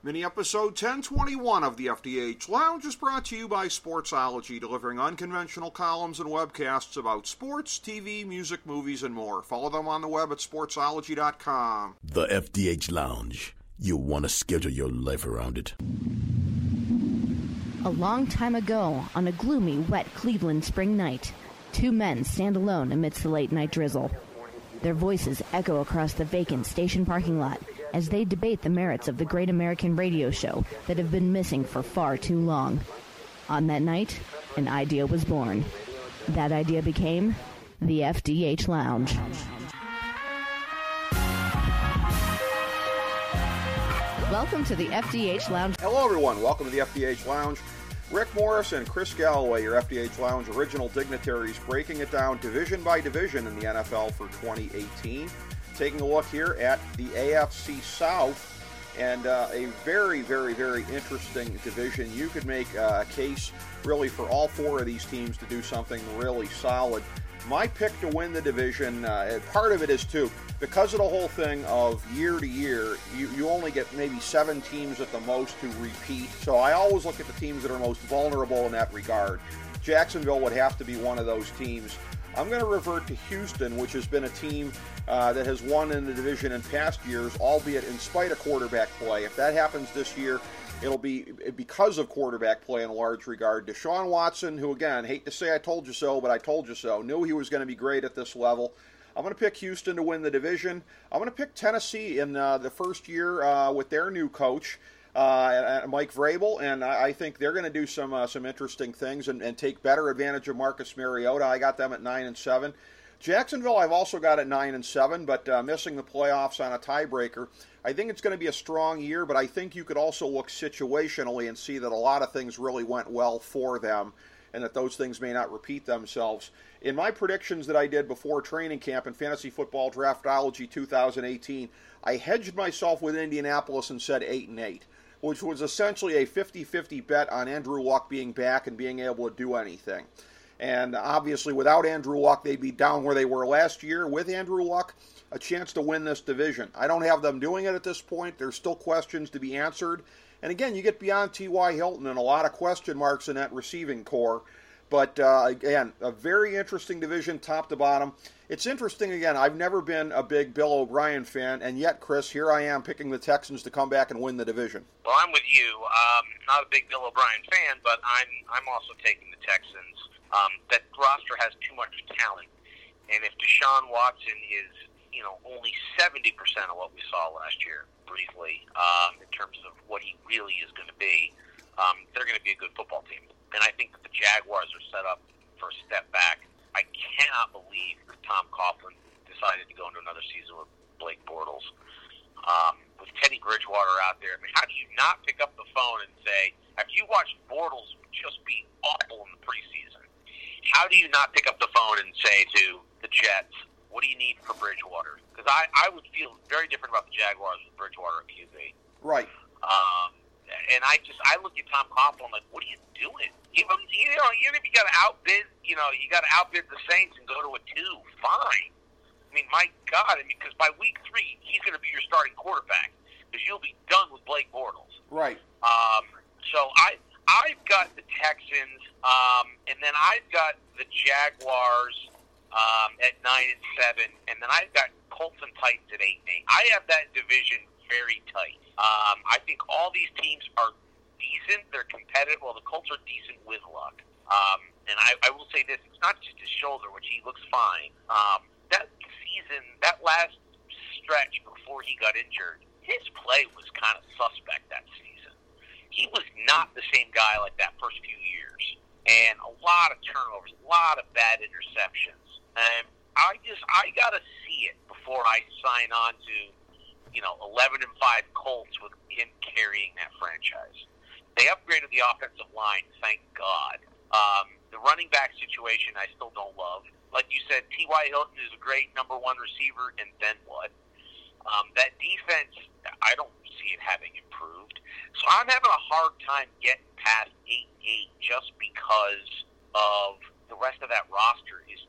Mini-episode 1021 of the FDH Lounge is brought to you by Sportsology, delivering unconventional columns and webcasts about sports, TV, music, movies, and more. Follow them on the web at sportsology.com. The FDH Lounge. You'll want to schedule your life around it. A long time ago, on a gloomy, wet Cleveland spring night, two men stand alone amidst the late-night drizzle. Their voices echo across the vacant station parking lot as they debate the merits of the great American radio show that have been missing for far too long. On that night, an idea was born. That idea became the FDH Lounge. Welcome to the FDH Lounge. Hello, everyone. Welcome to the FDH Lounge. Rick Morris and Chris Galloway, your FDH Lounge original dignitaries, breaking it down division by division in the NFL for 2018. Taking a look here at the AFC South, and a very, very, very interesting division. You could make a case really for all four of these teams to do something really solid. My pick to win the division, part of it is too, because of the whole thing of year to year, you only get maybe 7 teams at the most who repeat. So I always look at the teams that are most vulnerable in that regard. Jacksonville would have to be one of those teams. I'm going to revert to Houston, which has been a team that has won in the division in past years, albeit in spite of quarterback play. If that happens this year, it'll be because of quarterback play in a large regard. Deshaun Watson, who, again, hate to say I told you so, but I told you so, knew he was going to be great at this level. I'm going to pick Houston to win the division. I'm going to pick Tennessee in the first year with their new coach, Mike Vrabel, and I think they're going to do some interesting things and take better advantage of Marcus Mariota. I got them at 9-7. Jacksonville, I've also got at 9-7, but missing the playoffs on a tiebreaker. I think it's going to be a strong year, but I think you could also look situationally and see that a lot of things really went well for them, and that those things may not repeat themselves. In my predictions that I did before training camp in Fantasy Football Draftology 2018, I hedged myself with Indianapolis and said 8-8. Which was essentially a 50-50 bet on Andrew Luck being back and being able to do anything. And obviously, without Andrew Luck, they'd be down where they were last year. With Andrew Luck, a chance to win this division. I don't have them doing it at this point. There's still questions to be answered. And again, you get beyond T.Y. Hilton and a lot of question marks in that receiving core. But again, a very interesting division, top to bottom. It's interesting, again, I've never been a big Bill O'Brien fan, and yet, Chris, here I am picking the Texans to come back and win the division. Well, I'm with you. Not a big Bill O'Brien fan, but I'm also taking the Texans. That roster has too much talent, and if Deshaun Watson is, only 70% of what we saw last year, briefly, in terms of what he really is going to be, they're going to be a good football team. And I think that the Jaguars are set up for a step back. I cannot believe that Tom Coughlin decided to go into another season with Blake Bortles. With Teddy Bridgewater out there, I mean, how do you not pick up the phone and say, after you watched Bortles just be awful in the preseason, how do you not pick up the phone and say to the Jets, what do you need for Bridgewater? Because I would feel very different about the Jaguars with Bridgewater at QB. Right. And I look at Tom Coughlin like, what are you doing? Give him, even if you got to outbid, you got to outbid the Saints and go to a 2, fine. I mean, my God, because by week 3, he's going to be your starting quarterback because you'll be done with Blake Bortles. Right. So I've got the Texans, and then I've got the Jaguars at 9-7, and then I've got Colts and Titans at 8-8. I have that division very tight. I think all these teams are decent. They're competitive. Well, the Colts are decent with Luck. And I will say this, it's not just his shoulder, which he looks fine. That season, that last stretch before he got injured, his play was kind of suspect that season. He was not the same guy like that first few years. And a lot of turnovers, a lot of bad interceptions. And I got to see it before I sign on to 11-5 Colts with him carrying that franchise. They upgraded the offensive line, thank God. The running back situation I still don't love. Like you said, T.Y. Hilton is a great number 1 receiver, and then what? That defense, I don't see it having improved. So I'm having a hard time getting past 8-8 just because of the rest of that roster is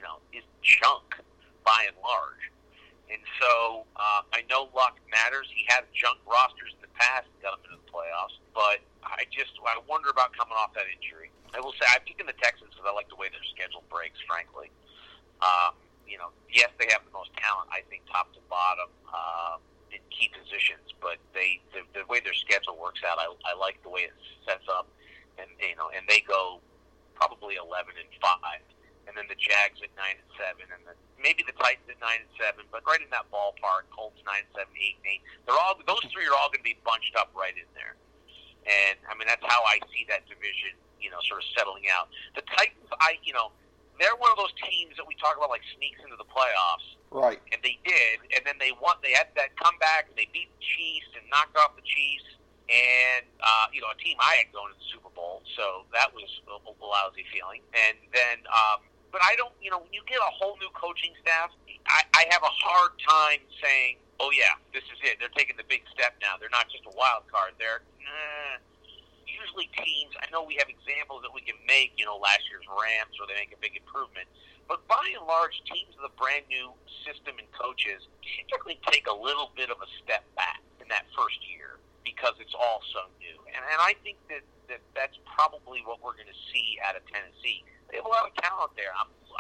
junk by and large. And so I know Luck matters. He had junk rosters in the past and got them into the playoffs. But I wonder about coming off that injury. I will say I'm picking the Texans because I like the way their schedule breaks, frankly. Yes, they have the most talent, I think, top to bottom in key positions, but the way their schedule works out, I like the way it sets up, and they go probably 11-5, and then the Jags at 9-7, and maybe the Titans at 9-7, but right in that ballpark. Colts 9-7, 8-8. Those three are all going to be bunched up right in there, and I mean that's how I see that division, sort of settling out. The Titans, they're one of those teams that we talk about like sneaks into the playoffs. Right. And they did, and then they won. They had that comeback, and they beat the Chiefs and knocked off the Chiefs. And, a team I had going to the Super Bowl, so that was a lousy feeling. And then, but I don't, when you get a whole new coaching staff, I have a hard time saying, oh, yeah, this is it. They're taking the big step now. They're not just a wild card. They're usually teams, I know we have examples that we can make, last year's Rams, where they make a big improvement. But by and large, teams with a brand new system and coaches typically take a little bit of a step back in that first year because it's all so new. And I think that's probably what we're going to see out of Tennessee. They have a lot of talent there.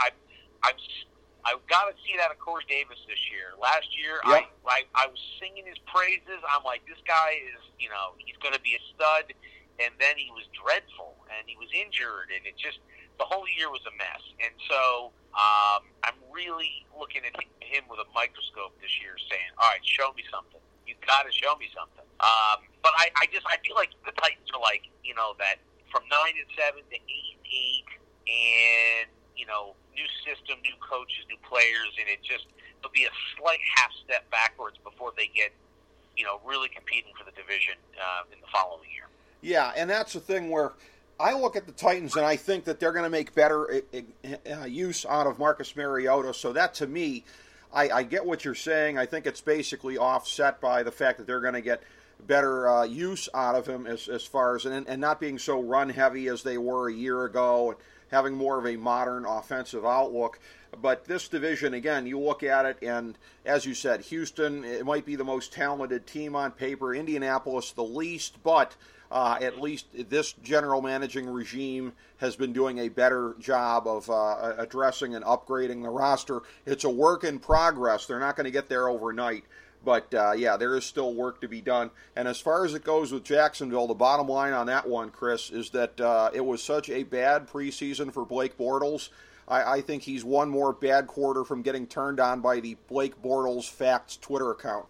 I've got to see it out of Corey Davis this year. Last year, yep. I was singing his praises. I'm like, this guy is, he's going to be a stud. And then he was dreadful, and he was injured, and the whole year was a mess. And so I'm really looking at him with a microscope this year saying, all right, show me something. You got to show me something. But I feel like the Titans are like, that from 9-7 to 8-8, and, new system, new coaches, new players, and there'll be a slight half step backwards before they get, really competing for the division in the following year. Yeah, and that's the thing where I look at the Titans and I think that they're going to make better use out of Marcus Mariota. So that, to me, I get what you're saying. I think it's basically offset by the fact that they're going to get better use out of him as far as, and not being so run-heavy as they were a year ago, and having more of a modern offensive outlook. But this division, again, you look at it, and as you said, Houston, it might be the most talented team on paper. Indianapolis, the least, but at least this general managing regime has been doing a better job of addressing and upgrading the roster. It's a work in progress. They're not going to get there overnight. But, there is still work to be done. And as far as it goes with Jacksonville, the bottom line on that one, Chris, is that it was such a bad preseason for Blake Bortles. I think he's one more bad quarter from getting turned on by the Blake Bortles Facts Twitter account.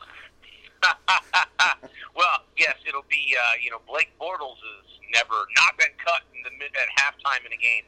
Well, yes, it'll be, Blake Bortles has never not been cut at halftime in a game,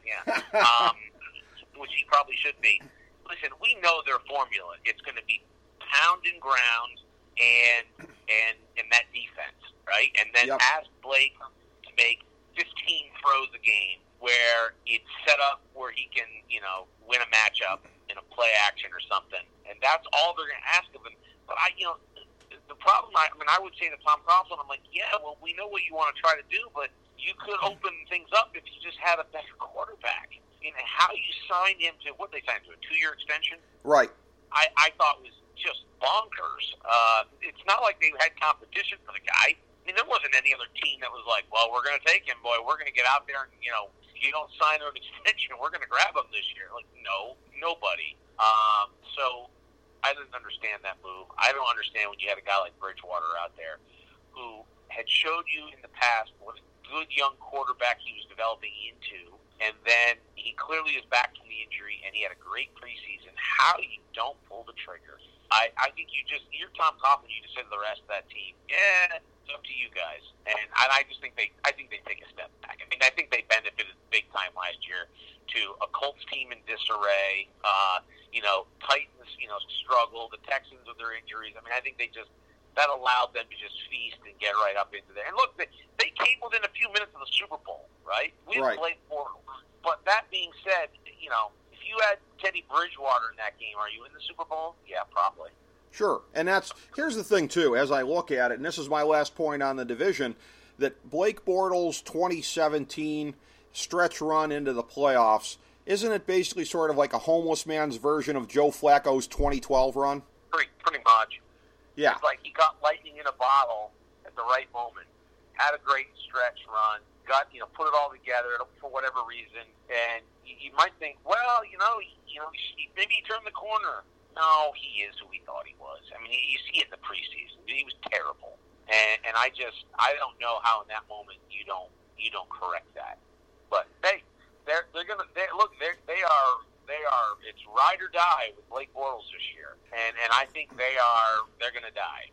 which he probably should be. Listen, we know their formula. It's going to be pound and ground and that defense, right? And then ask Blake to make 15 throws a game where it's set up where he can, win a matchup in a play action or something. And that's all they're going to ask of him. But the problem, I would say to Tom Coughlin, I'm like, yeah, well, we know what you want to try to do, but you could open things up if you just had a better quarterback. How you signed him to, what they signed to, a 2-year extension? Right. I thought was just bonkers. It's not like they had competition for the guy. I mean, there wasn't any other team that was like, well, we're going to take him, boy. We're going to get out there and, if you don't sign an extension, we're going to grab him this year. Like, no, nobody. So I didn't understand that move. I don't understand when you had a guy like Bridgewater out there who had showed you in the past what a good young quarterback he was developing into, and then he clearly is back from the injury, and he had a great preseason. How you don't pull the trigger? I think you're Tom Coughlin. You just said to the rest of that team, yeah, it's up to you guys. And I just think they take a step back. I mean, I think they benefited big time last year to a Colts team in disarray. Titans, struggle. The Texans with their injuries. I mean, I think that allowed them to just feast and get right up into there. And look, they came within a few minutes of the Super Bowl, right? We didn't play Bortles. But that being said, if you had Teddy Bridgewater in that game, are you in the Super Bowl? Yeah, probably. Sure. And here's the thing, too, as I look at it, and this is my last point on the division, that Blake Bortles' 2017 stretch run into the playoffs, isn't it basically sort of like a homeless man's version of Joe Flacco's 2012 run? Pretty much. Yeah. It's like he got lightning in a bottle, and at the right moment. Had a great stretch run. Got, put it all together for whatever reason. And you might think, well, maybe he turned the corner. No, he is who we thought he was. I mean, you see it in the preseason. He was terrible. And I don't know how in that moment you don't correct that. But they are it's ride or die with Blake Bortles this year. And I think they're gonna die.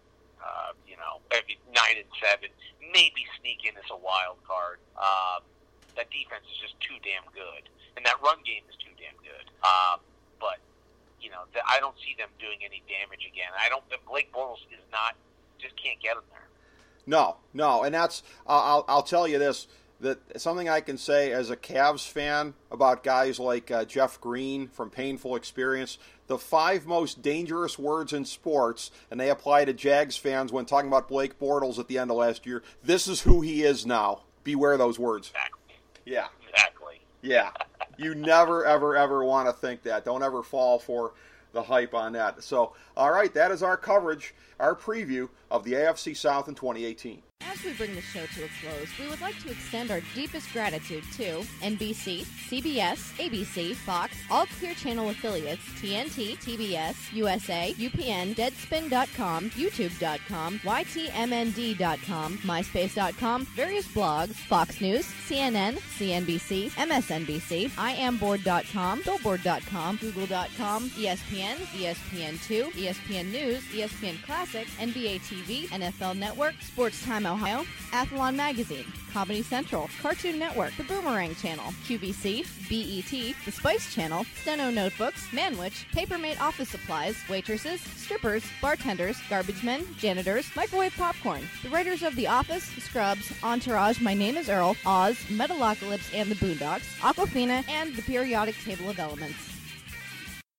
9-7, maybe sneak in as a wild card. That defense is just too damn good, and that run game is too damn good. But I don't see them doing any damage again. Blake Bortles just can't get them there. No, and that's I'll tell you this. That something I can say as a Cavs fan about guys like Jeff Green from Painful Experience, the 5 most dangerous words in sports, and they apply to Jags fans when talking about Blake Bortles at the end of last year. This is who he is now. Beware those words. Exactly. Yeah. Exactly. Yeah. You never, ever, ever want to think that. Don't ever fall for the hype on that. So, all right, that is our coverage, our preview of the AFC South in 2018. As we bring the show to a close, we would like to extend our deepest gratitude to NBC, CBS, ABC, Fox, all Clear Channel affiliates, TNT, TBS, USA, UPN, Deadspin.com, YouTube.com, YTMND.com, MySpace.com, various blogs, Fox News, CNN, CNBC, MSNBC, IamBoard.com, Billboard.com, Google.com, ESPN, ESPN2, ESPN News, ESPN Classic, NBA TV, NFL Network, Sports Time Ohio, Athlon Magazine, Comedy Central, Cartoon Network, The Boomerang Channel, QVC, BET, The Spice Channel, Steno Notebooks, Manwich, Papermate Office Supplies, Waitresses, Strippers, Bartenders, Garbage Men, Janitors, Microwave Popcorn, the writers of The Office, Scrubs, Entourage, My Name is Earl, Oz, Metalocalypse and the Boondocks, Aquafina, and The Periodic Table of Elements.